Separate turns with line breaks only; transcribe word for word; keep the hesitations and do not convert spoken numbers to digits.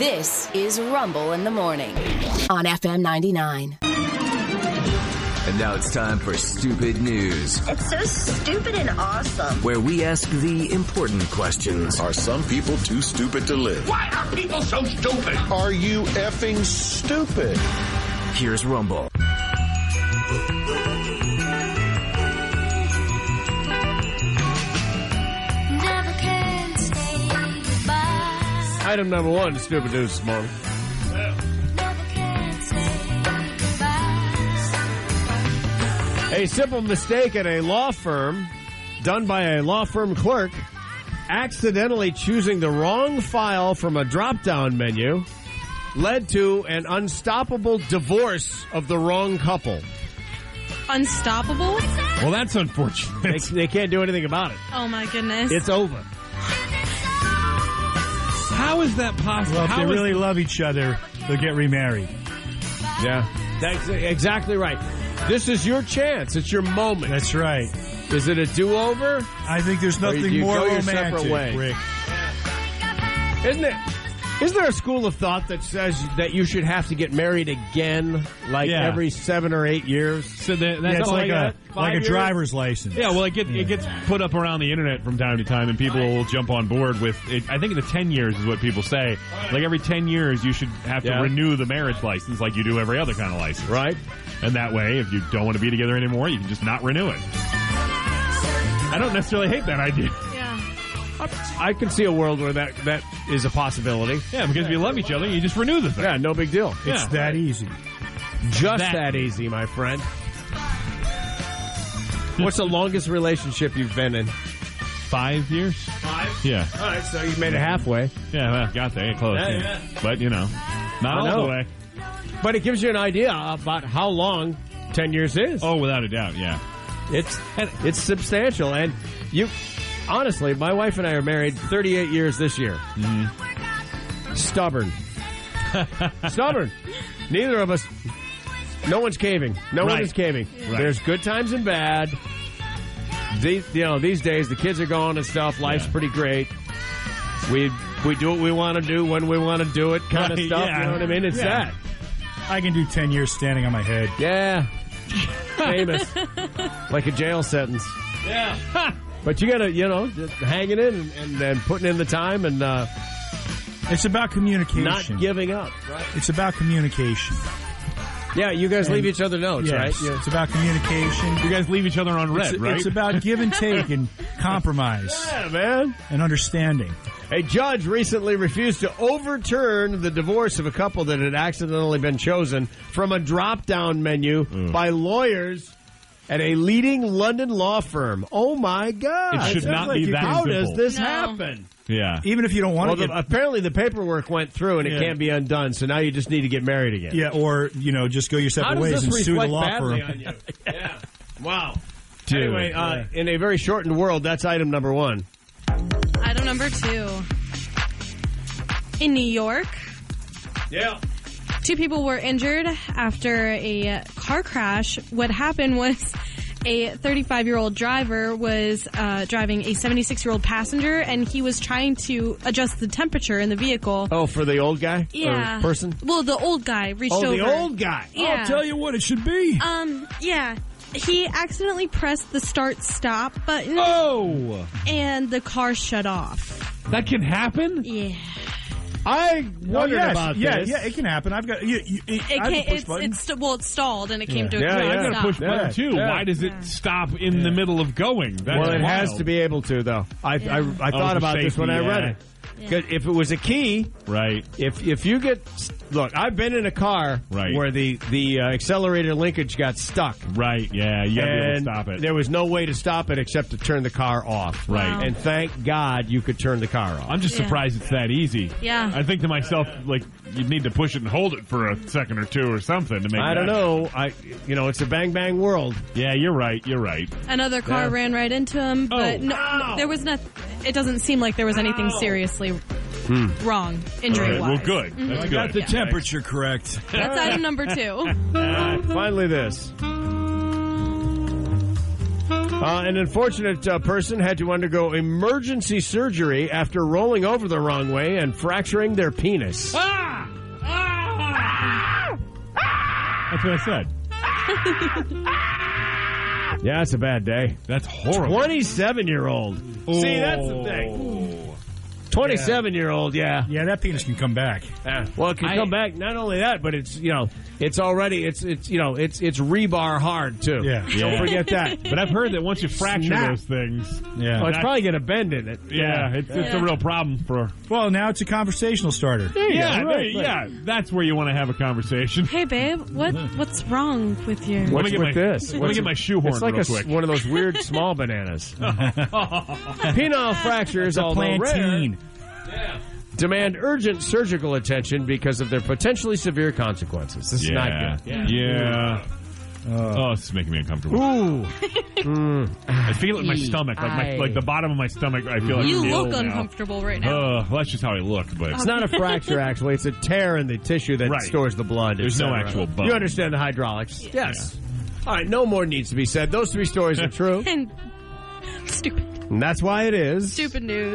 This is Rumble in the Morning on F M ninety-nine.
And now it's time for Stupid News.
It's so stupid and awesome.
Where we ask the important questions.
Are some people too stupid to live?
Why are people so stupid?
Are you effing stupid?
Here's Rumble.
Item number one, Stupid News this morning. A simple mistake at a law firm done by a law firm clerk accidentally choosing the wrong file from a drop-down menu led to an unstoppable divorce of the wrong couple.
Unstoppable?
Well, that's unfortunate.
They, they can't do anything about it.
Oh, my goodness.
It's over.
How is that possible?
Well, if
How
they
is
really
the-
love each other, they'll get remarried.
Yeah, that's exactly right. This is your chance. It's your moment.
That's right.
Is it a do-over?
I think there's
Or do
nothing
you
more
go your
romantic,
separate way?
Rick.
Isn't it? Is there a school of thought that says that you should have to get married again, like
Yeah.
every seven or eight years?
So that, that's
Yeah, it's
all
like
I
a
got.
like a
years?
driver's license.
Yeah, well, it, get, it gets put up around the internet from time to time, and people will jump on board with it. I think the ten years is what people say. Like every ten years, you should have to
Yeah.
renew the marriage license like you do every other kind of license.
Right?
And that way, if you don't want to be together anymore, you can just not renew it. I don't necessarily hate that idea.
Yeah.
I can see a world where that, that is a possibility.
Yeah, because if you love each other, you just renew the thing.
Yeah, no big deal.
It's
Yeah.
that easy.
Just
That-
that easy, my friend. What's the longest relationship you've been in?
Five years?
Five.
Yeah.
All right, so you made it halfway.
Yeah, well, got there. Close.
Yeah,
Yeah,
yeah.
But, you know, not
I
all
know.
the way.
But it gives you an idea about how long ten years is.
Oh, without a doubt, yeah.
It's it's substantial, and you honestly, my wife and I are married thirty-eight years this year. Mm-hmm. Stubborn, stubborn. Neither of us. No one's caving. No one
Right.
is caving.
Right.
There's good times and bad. These, you know, these days the kids are gone and stuff. Life's
Yeah.
pretty great. We we do what we want to do when we want to do it, kind of
Right,
stuff.
yeah.
You know what I mean? It's
Yeah.
that.
I can do ten years standing on my head.
Yeah. Famous. Like a jail sentence. Yeah. But you gotta, you know, just hanging in and, and, and putting in the time and uh,
It's about communication.
not giving up. Right.
It's about communication.
Yeah, you guys
And-
leave each other notes,
Yes,
right? Yeah.
it's about communication.
You guys leave each other on red,
It's,
right?
it's about give and take and compromise
Yeah, man.
and understanding.
A judge recently refused to overturn the divorce of a couple that had accidentally been chosen from a drop-down menu by lawyers at a leading London law firm. Oh, my God.
It should
sounds
not
like
be
you
that
can-
How
simple.
does this
No.
happen?
Yeah.
Even if you don't want
Well,
to
the,
get...
apparently the paperwork went through and it
Yeah.
can't be undone, so now you just need to get married again.
Yeah, or, you know, just go your
How
separate
does
ways
this
and sue the
reflect
law
badly
firm.
on you? Yeah. Wow.
Dude.
Anyway, uh, in a very shortened world, that's item number one.
Item number two. In New York,
Yeah.
two people were injured after a car crash. What happened was a thirty-five-year-old driver was uh, driving a seventy-six-year-old passenger, and he was trying to adjust the temperature in the vehicle.
Oh, for the old guy?
Yeah.
Or person?
Well, the old guy reached
Oh,
over.
the old guy.
Yeah.
I'll tell you what it should be.
Um, yeah. He accidentally pressed the start-stop button,
Oh!
and the car shut off.
That can happen?
Yeah.
I
Oh,
wondered
yes.
about
yeah,
this.
Yeah, it can happen. I've got... You, you,
It
I have
can't,
to push
it's,
button.
it's, well, it stalled, and it came to a
Yeah,
complete
yeah.
I gotta
stop.
push button
Yeah,
too.
yeah.
Why does it
Yeah.
stop in the middle of going? That's
well, it has
wild.
to be able to, though. I
Yeah.
I, I
Oh,
thought
for
about this when I
safety,
read
yeah.
it. 'Cause if it was a key,
Right.
if if you get look, I've been in a car
Right.
where the the uh, accelerator linkage got stuck,
Right. Yeah. You gotta be able to
and
stop it.
there was no way to stop it except to turn the car off.
Right.
Wow.
And thank God you could turn the car off.
I'm just
Yeah.
surprised it's that easy.
Yeah.
I think to myself, like, you'd need to push it and hold it for a second or two or something to make
I don't
that-
know. I you know it's a bang bang world.
Yeah, you're right. You're right.
Another car
Yeah.
ran right into him, but
Oh.
no,
Ow.
there was not. It doesn't seem like there was anything seriously wrong,
All
injury
right,
wise.
well, good. That's
I
good.
got the
Yeah.
temperature correct.
That's item number two.
Uh, finally, this. Uh, an unfortunate uh, person had to undergo emergency surgery after rolling over the wrong way and fracturing their penis.
Ah! Ah! That's what I said.
Yeah, it's a bad day.
That's horrible.
twenty-seven-year-old. See, that's the thing. twenty-seven-year-old, yeah.
Yeah, that penis can come back.
Yeah. Well, it can
I-
come back. Not only that, but it's, you know, it's already, it's, it's you know, it's it's rebar hard, too.
Yeah.
Don't
Yeah.
forget that.
But I've heard that once you fracture
Snap.
those things,
Yeah.
Oh, it's
That's-
probably going to bend in it.
yeah, it's, it's a
Yeah.
real problem for.
Well, now it's a conversational starter.
Yeah,
go,
there-
right,
yeah, that's where you want to have a conversation.
Hey, babe, what what's wrong with your...
Let
What's
me get
with
my-
this?
let me
What's
get my shoehorn
It's like
real
a,
quick.
one of those weird small bananas. Penile fractures,
The
although rare,
plantain.
demand urgent surgical attention because of their potentially severe consequences. This is
yeah.
not good.
Yeah. oh, this is making me uncomfortable.
Ooh.
I feel it in my stomach, like my,
Aye.
like the bottom of my stomach. I feel like
You
it's ill
look
now.
uncomfortable right now.
Uh, well, that's just how I look, but
It's not a fracture, actually. It's a tear in the tissue that
Right.
stores the blood. et
There's no
cetera.
actual bone.
You understand the hydraulics? Yes. All right, no more needs to be said. Those three stories are true.
And stupid,
And that's why it is.
stupid news.